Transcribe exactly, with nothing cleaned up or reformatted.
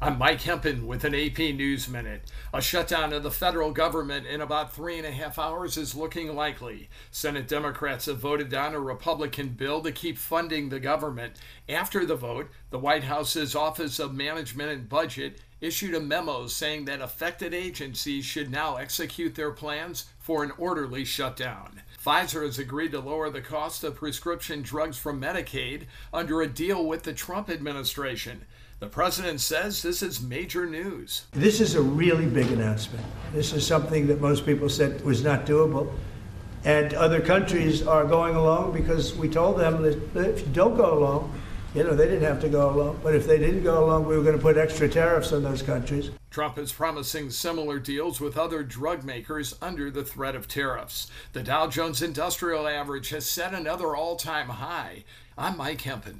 I'm Mike Hempen with an A P News Minute. A shutdown of the federal government in about three and a half hours is looking likely. Senate Democrats have voted down a Republican bill to keep funding the government. After the vote, the White House's Office of Management and Budget issued a memo saying that affected agencies should now execute their plans for an orderly shutdown. Pfizer has agreed to lower the cost of prescription drugs from Medicaid under a deal with the Trump administration. The president says this is major news. This is a really big announcement. This is something that most people said was not doable. And other countries are going along because we told them that if you don't go along, you know, they didn't have to go along. But if they didn't go along, we were going to put extra tariffs on those countries. Trump is promising similar deals with other drug makers under the threat of tariffs. The Dow Jones Industrial Average has set another all-time high. I'm Mike Hempen.